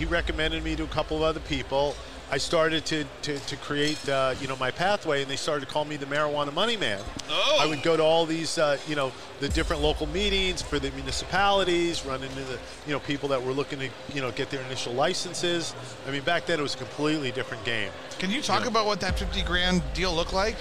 He recommended me to a couple of other people. I started to create, my pathway, and they started to call me the marijuana money man. Oh. I would go to all these, the different local meetings for the municipalities, run into the, people that were looking to, get their initial licenses. I mean, back then it was a completely different game. Can you talk about what that 50 grand deal looked like?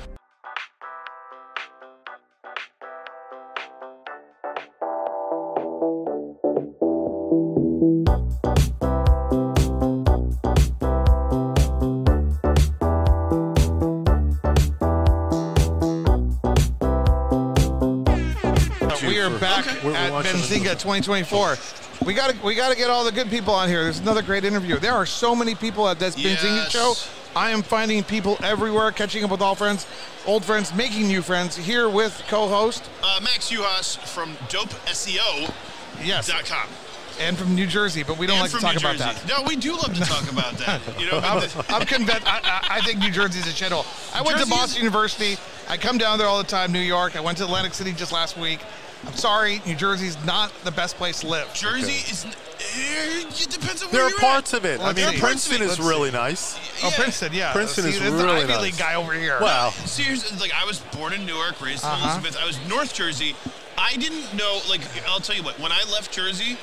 We are back at Benzinga 2024. We got to get all the good people on here. There's another great interview. There are so many people at this Benzinga show. I am finding people everywhere, catching up with all friends, old friends, making new friends. Here with co-host Max Uhas from DopeSEO.com. Yes. And from New Jersey, but we don't like to talk about that. No, we do love to talk about that. I'm convinced. I think New Jersey's a shithole. I went to Boston University. I come down there all the time. New York. I went to Atlantic City just last week. I'm sorry, New Jersey's not the best place to live. Jersey is. It depends on where there you're are parts at. of it. I mean, Princeton is really nice. Oh, Princeton, yeah. Princeton is really nice. There's an Ivy League guy over here. Wow. Seriously, I was born in Newark, raised in Elizabeth. I was North Jersey. I didn't know. I'll tell you what. When I left Jersey,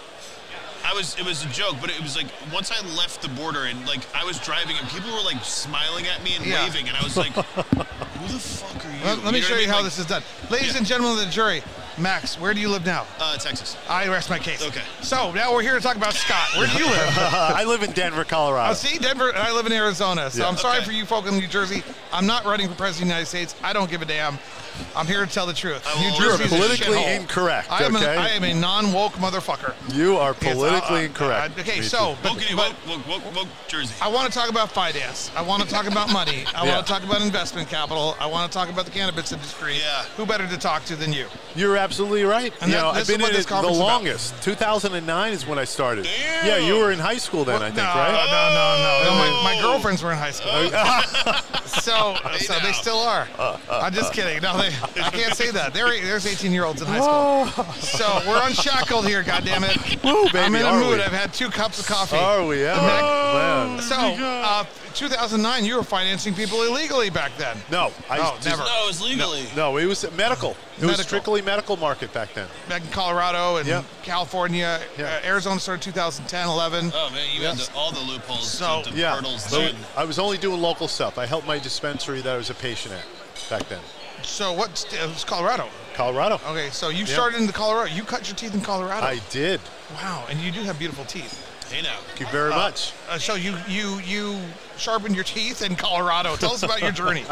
it was a joke, but it was once I left the border and I was driving and people were smiling at me and waving, and I was like, who the fuck are you? Let me show you how this is done. Ladies and gentlemen of the jury, Max, where do you live now? Texas. I rest my case. Okay. So now we're here to talk about Scott. Where do you live? I live in Denver, Colorado. See, Denver, and I live in Arizona. So I'm sorry for you folk in New Jersey. I'm not running for president of the United States. I don't give a damn. I'm here to tell the truth. New Jersey is politically incorrect. I am a non-woke motherfucker. You are politically incorrect. Okay, so woke Jersey. I want to talk about finance. I want to talk about money. I want to talk about investment capital. I want to talk about the cannabis industry. Yeah. Who better to talk to than you? You're absolutely right. And I've been in it the longest. 2009 is when I started. Damn. Yeah, you were in high school then, I think, right? No, my girlfriends were in high school. So they still are. I'm just kidding. No, I can't say that. There's 18-year-olds in high school. So we're unshackled here, goddammit. Woo, baby, I'm in a mood. I've had 2 cups of coffee. Are we? Yeah. So, 2009, you were financing people illegally back then. No, never. No, it was legally. No, it was medical. It was strictly medical market back then. Back in Colorado and California. Arizona started 2010, 11. Oh, man, you had all the loopholes to hurdles. I was only doing local stuff. I helped my dispensary that I was a patient at back then. So it was Colorado? Colorado. Okay, so you started in Colorado. You cut your teeth in Colorado. I did. Wow, and you do have beautiful teeth. Hey, now. Thank you very much. So you sharpened your teeth in Colorado. Tell us about your journey.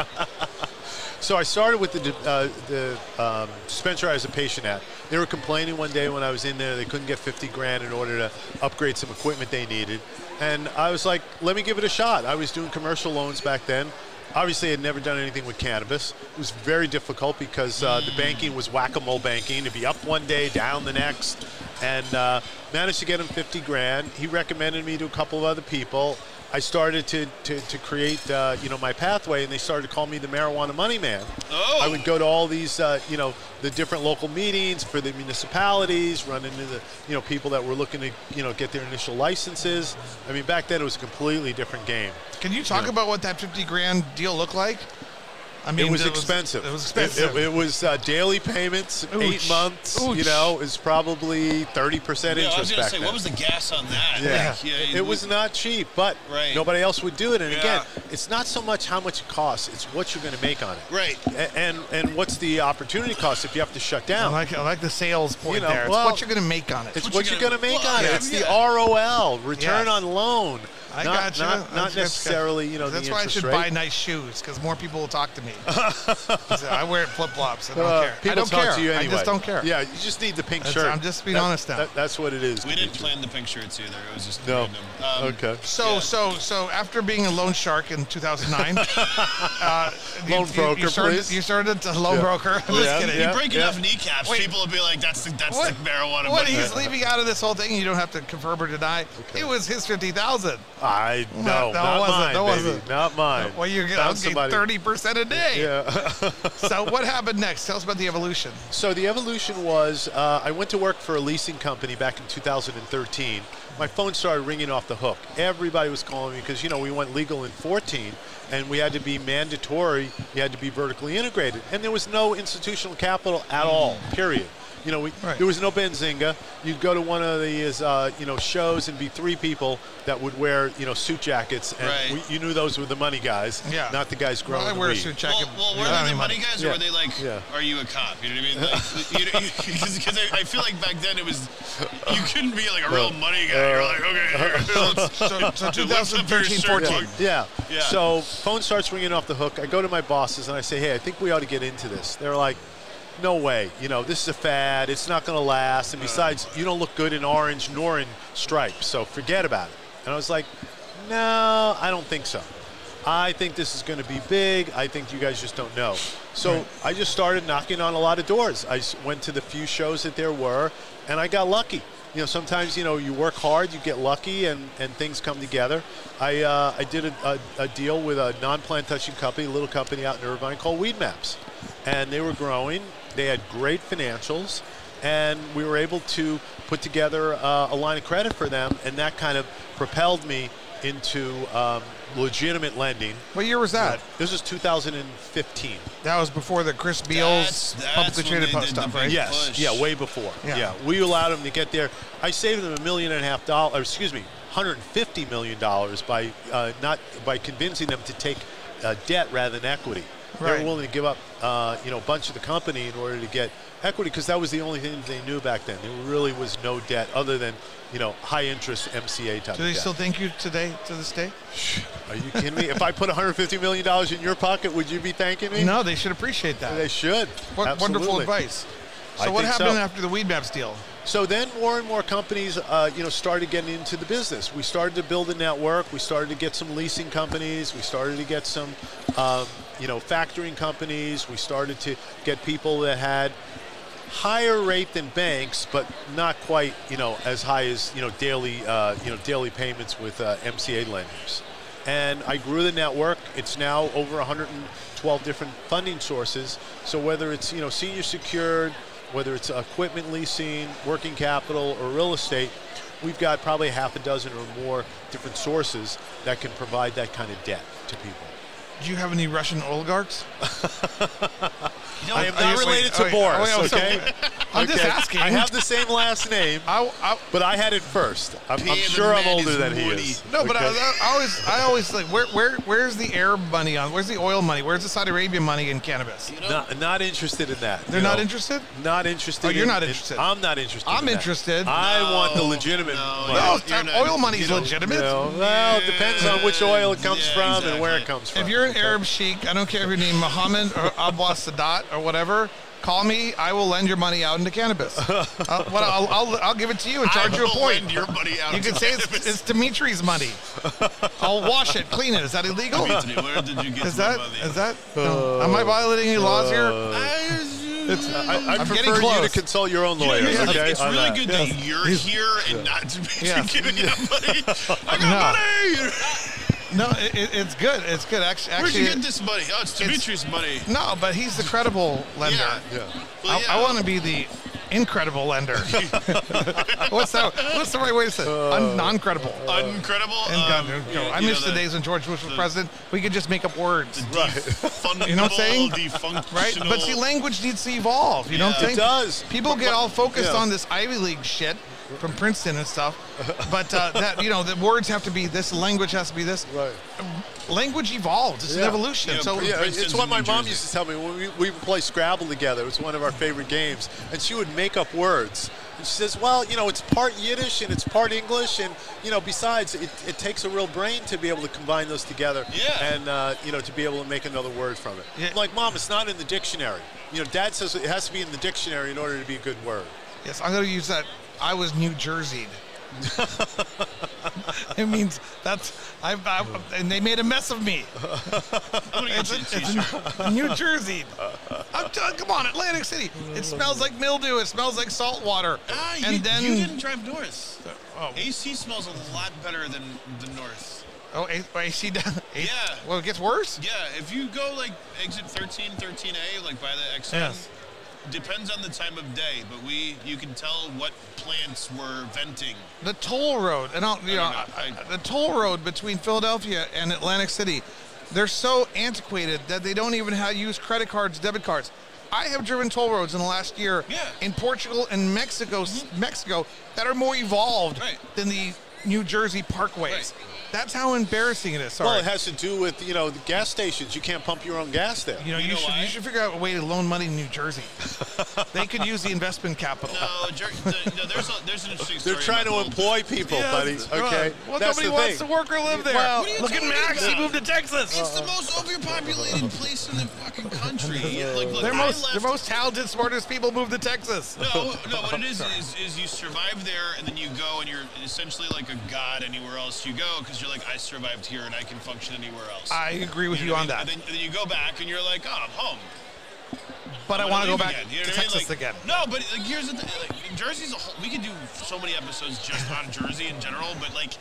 So I started with the dispensary I was a patient at. They were complaining one day when I was in there they couldn't get 50 grand in order to upgrade some equipment they needed. And I was like, let me give it a shot. I was doing commercial loans back then. Obviously, I had never done anything with cannabis. It was very difficult because the banking was whack-a-mole banking. To be up one day, down the next. And managed to get him 50 grand. He recommended me to a couple of other people. I started to create, my pathway, and they started to call me the marijuana money man. Oh. I would go to all these, the different local meetings for the municipalities, run into the, people that were looking to, get their initial licenses. I mean, back then it was a completely different game. Can you talk about what that 50 grand deal looked like? I mean, it was expensive. It was expensive. It was daily payments, 8 months. Is probably 30% interest I was back say, then. what was the gas on that? Yeah, it was not cheap, but nobody else would do it. And again, it's not so much how much it costs; it's what you're going to make on it. Right. And what's the opportunity cost if you have to shut down? I like the sales point there. It's what you're going to make on it. It's what you're going to make on it. It's the ROL, return on loan. I got you. Not necessarily, That's the why I interest should rate. buy nice shoes, because more people will talk to me. I wear flip-flops. I don't care. People I don't talk care. to you anyway. I just don't care. Yeah, you just need the pink shirt. I'm just being honest now. That's what it is. We didn't plan the pink shirts either. It was just no. random. Okay. So after being a loan shark in 2009, loan broker, please. You started a loan broker. I'm just kidding. You break enough kneecaps, people will be like, that's the marijuana. What he's leaving out of this whole thing, you don't have to confirm or deny. It was his $50,000. Not mine. Not mine. Well, you're getting 30% a day. Yeah. So what happened next? Tell us about the evolution. So the evolution was I went to work for a leasing company back in 2013. My phone started ringing off the hook. Everybody was calling me because, we went legal in 14, and we had to be mandatory. You had to be vertically integrated. And there was no institutional capital at all, period. There was no Benzinga. You'd go to one of these, shows and be 3 people that would wear, suit jackets, and you knew those were the money guys, not the guys growing I wear a suit jacket. Well, were they the money guys, or were they like, are you a cop? You know what I mean? Because I feel like back then it was, you couldn't be like a real money guy. You're like, okay, so 2013, 14. Yeah. So phone starts ringing off the hook. I go to my bosses and I say, hey, I think we ought to get into this. They're like, no way. This is a fad. It's not going to last. And besides, you don't look good in orange nor in stripes, so forget about it. And I was like, no, I don't think so. I think this is going to be big. I think you guys just don't know. So I just started knocking on a lot of doors. I went to the few shows that there were, and I got lucky. Sometimes, you work hard, you get lucky, and things come together. I did a deal with a non-plant touching company, a little company out in Irvine called Weed Maps. And they were growing. They had great financials, and we were able to put together a line of credit for them, and that kind of propelled me into legitimate lending. What year was that? This was 2015. That was before the Chris Beals publicly traded post stuff, right? Yes, push. Way before. Yeah, we allowed them to get there. I saved them $1.5 million, $150 million by convincing them to take debt rather than equity. They were willing to give up, a bunch of the company in order to get equity, because that was the only thing they knew back then. There really was no debt other than, high interest MCA type of debt. Do they still thank you today, to this day? Are you kidding me? If I put $150 million in your pocket, would you be thanking me? No, they should appreciate that. They should. Wonderful advice. So what happened after the Weed Maps deal? So then more and more companies, started getting into the business. We started to build a network. We started to get some leasing companies. We started to get some, factoring companies. We started to get people that had higher rate than banks, but not quite, as high as, daily payments with MCA lenders. And I grew the network. It's now over 112 different funding sources. So whether it's, senior secured, whether it's equipment leasing, working capital, or real estate, we've got probably half a dozen or more different sources that can provide that kind of debt to people. Do you have any Russian oligarchs? I am not related to Boris, okay? I'm just asking. I have the same last name, but I had it first. I'm sure I'm older than he is. No, but I always like, where's the Arab money on? Where's the oil money? Where's the Saudi Arabian money in cannabis? Not interested in that. They're not interested? Not interested. Oh, you're not interested. I'm not interested. I'm interested. I want the legitimate money. No, oil money's legitimate. Well, it depends on which oil it comes from and where it comes from. If you're an Arab sheik, I don't care if you're named Mohammed or Abbas Sadat or whatever, call me. I will lend your money out into cannabis. I'll give it to you and charge you a point. Lend your money out. You can say it's Dimitri's money. I'll wash it, clean it. Is that illegal? Dimitri, where did you get my money? Is that? Am I violating any laws here? I prefer you to consult your own lawyer. Okay? It's really good that you're here and not Dimitri giving you money. I got money. No, it's good. It's good. Actually, where'd you get this money? Oh, it's Dimitri's money. No, but he's the credible lender. Yeah. Well, I want to be the incredible lender. What's the right way to say it? Non-credible. Uncredible? I miss the days when George Bush was president. We could just make up words. You know what I'm saying? Right? But see, language needs to evolve. You know what I'm saying? It does. People get all focused on this Ivy League shit from Princeton and stuff, but the words have to be this, language has to be this. Right. Language evolves. It's an evolution. It's what my mom used to tell me when we would play Scrabble together. It was one of our favorite games, and she would make up words. And she says, well, it's part Yiddish and it's part English, and besides, it takes a real brain to be able to combine those together. Yeah. And to be able to make another word from it. Yeah. I'm like, Mom, it's not in the dictionary. Dad says it has to be in the dictionary in order to be a good word. Yes, I'm going to use that. I was New Jersey'd. It means and they made a mess of me. It's New Jersey. Come on, Atlantic City. It smells like mildew. It smells like salt water. You didn't drive north. AC smells a lot better than the North. Oh, AC down. Yeah. Well, it gets worse? Yeah, if you go like exit 13, 13A, like by the XN, Yes. depends on the time of day, but you can tell what plants were venting. The toll road, and the toll road between Philadelphia and Atlantic City, they're so antiquated that they don't even use credit cards, debit cards. I have driven toll roads in the last year in Portugal and Mexico that are more evolved than the New Jersey parkways. Right. That's how embarrassing it is. Sorry. Well, it has to do with, the gas stations. You can't pump your own gas there. You should figure out a way to loan money in New Jersey. They could use the investment capital. No, there's an interesting story. They're trying to employ people, buddy. Okay, well, nobody wants to work or live there. Well, look at Max. He moved to Texas. It's the most overpopulated place in the fucking country. Look, the most talented, smartest people moved to Texas. No. What it is you survive there, and then you go, and you're essentially like a god anywhere else you go, because you're like, I survived here, and I can function anywhere else. I agree with you on that. And then you go back, and you're like, oh, I'm home. But I want to go back to Texas again. No, but here's the thing. Like, Jersey's a whole... We could do so many episodes just on Jersey in general, but, like...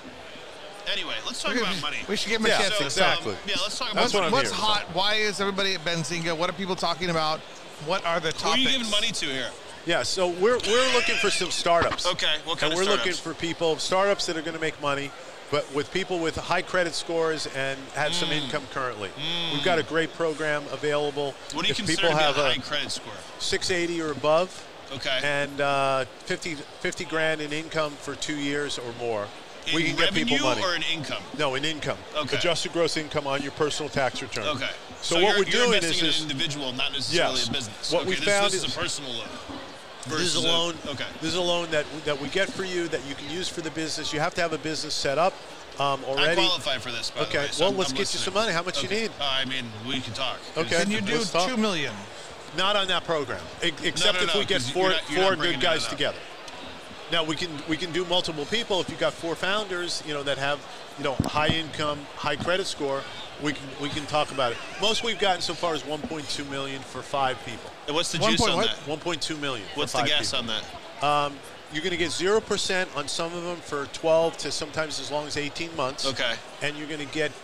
Anyway, let's talk about money. We should give him a chance. Exactly. Let's talk about what's hot. Why is everybody at Benzinga? What are people talking about? What are the topics? Who are you giving money to here? Yeah, so we're looking for some startups. Okay, what kind of startups? And we're looking for startups that are going to make money, but with people with high credit scores and have some income currently. We've got a great program available. What do you consider to be a high credit score? 680 or above. Okay. And 50 grand in income for 2 years or more. In we can get people money. Or in income? No, in income. Okay. Adjusted gross income on your personal tax return. Okay. So what we're doing is an individual, not necessarily a business. What we found is a personal loan. This is a loan. This is a loan that we get for you that you can use for the business. You have to have a business set up already. I qualify for this. By the way, well, let's get you some money. How much you need? I mean, we can talk. Okay. Can you do $2 million? Not on that program, except if we get four good guys together. Now we can do multiple people. If you've got 4 founders, that have high income, high credit score, we can talk about it. Most we've gotten so far is 1.2 million for 5 people. And what's the juice on that? 1.2 million. What's the gas on that? You're going to get 0% on some of them for 12 to sometimes as long as 18 months. Okay. And you're going to get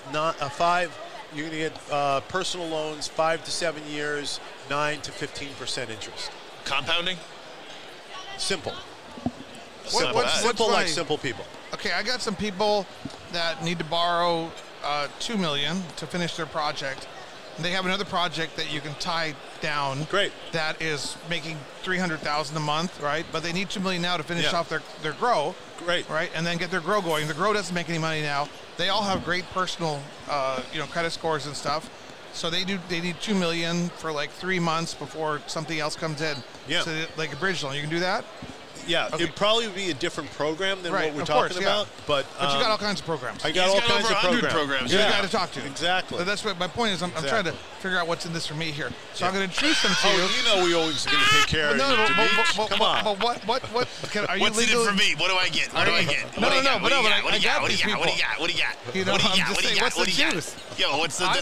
You're going to get personal loans 5 to 7 years, 9 to 15% interest. Compounding? Simple. What's like simple people. Okay, I got some people that need to borrow $2 million to finish their project. And they have another project that you can tie down. Great. That is making $300,000 a month, right? But they need $2 million now to finish off their grow. Great. Right, and then get their grow going. The grow doesn't make any money now. They all have great personal, credit scores and stuff. So they need $2 million for like 3 months before something else comes in. Yeah. So like a bridge loan, you can do that. Yeah, Okay. it'd probably be a different program than what we're talking about. But you got all kinds of programs. I got all kinds over of 100 programs. You're the guy to talk to. Exactly. But that's what my point is. I'm trying to figure out what's in this for me here. So I'm going to introduce them to you. We always going to take care of you. Come on. But what are you What's in it for me? What do I get? What do I get? No, but I got What do these you people. got? What do you got? You know, I'm just saying, what's the juice? Yo, what's the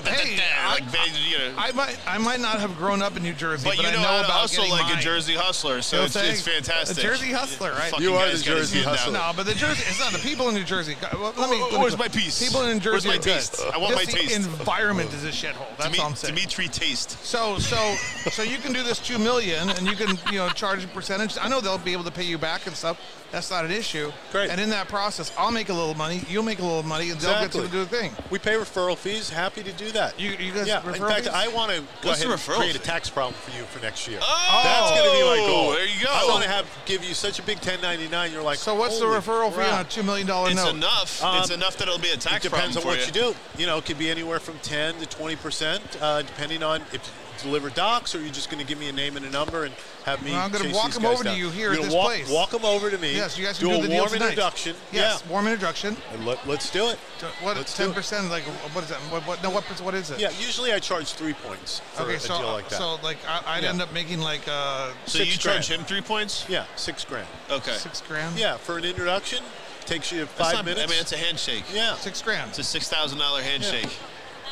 I might not have grown up in New Jersey, but you I know about how to hustle like mine. a Jersey hustler, so it's fantastic. A Jersey hustler, right? You are the Jersey hustler. No, but the Jersey, it's not the people in New Jersey. Where's my piece? People in New Jersey Where's my are taste? good. I want my Just taste. The environment is a shithole. That's all I'm saying. Dimitri Taste. So you can do this $2 million, and you can charge a percentage. I know they'll be able to pay you back and stuff. That's not an issue. Great. And in that process, I'll make a little money, you'll make a little money, and they'll get to do the thing. We pay referral fees. Happy to do that. You guys referral in fact, fees? I want to go What's ahead the and referral create a fee? tax problem for you for next year. Oh, that's going to be my goal. There you go. I want to give you such a big 1099. You're like, So what's the holy referral fee on a $2 million note? It's enough. It's enough that it'll be a tax It depends on problem what for you do. It could be anywhere from 10 to 20%, depending on if you deliver docs or you're just going to give me a name and a number and have me. I'm going to chase walk these them guys over down. to you here You're at this gonna place. Walk them over to me. Yes, you guys can do do a the deal warm tonight. introduction. Yes, warm introduction. And let's do it. What? Let's do 10%? Like what is that? What is it? Yeah, usually I charge 3 points for a deal like that. So like I'd end up making like So you charge him 3 points? Yeah, $6,000. Okay. $6,000. Yeah, for an introduction, takes you That's 5 minutes. I mean, it's a handshake. Yeah, $6,000. It's a $6,000 handshake.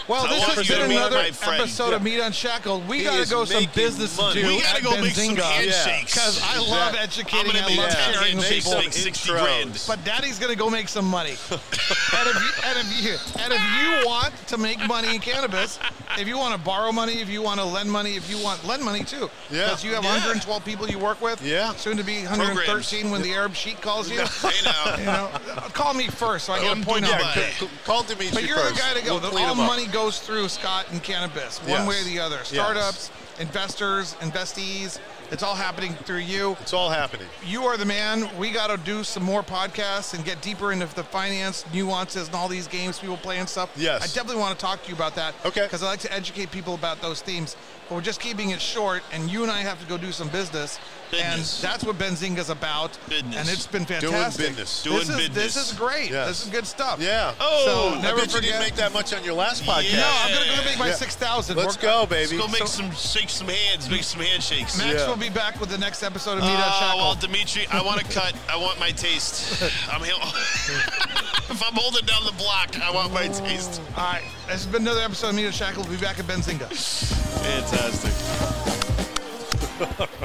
Well, this has been another episode of Meat Unshackled. We got to go some business to do. We got to go make some handshakes. Because I love educating. I love sharing with people. Like 60 grand. But Daddy's going to go make some money. and if you want to make money in cannabis, if you want to borrow money, if you want to lend money, if you want lend money too. Because you have 112 people you work with. Yeah. Soon to be 113 when the Arab Sheik calls you. Hey now. Call me first so I get a point on that. Call Dimitri But you're first. the guy to go. We'll All money goes through Scott in cannabis, one way or the other. Startups, investors, investees. It's all happening through you. It's all happening. You are the man. We got to do some more podcasts and get deeper into the finance nuances and all these games people play and stuff. Yes. I definitely want to talk to you about that. Okay. Because I like to educate people about those themes. But we're just keeping it short, and you and I have to go do some business. And that's what Benzinga's about. Business. And it's been fantastic. Doing business. This is great. Yes. This is good stuff. Yeah. Oh, so never I bet you didn't make that much on your last podcast. No, I'm going to go make my 6,000. Let's go, baby. Let's go shake some hands, make some handshakes. Max will be back with the next episode of Meat Unshackled. Well, Dimitri, I want to cut. I want my taste. If I'm holding down the block, I want my taste. All right. This has been another episode of Meat Unshackled. We'll be back at Benzinga. Fantastic.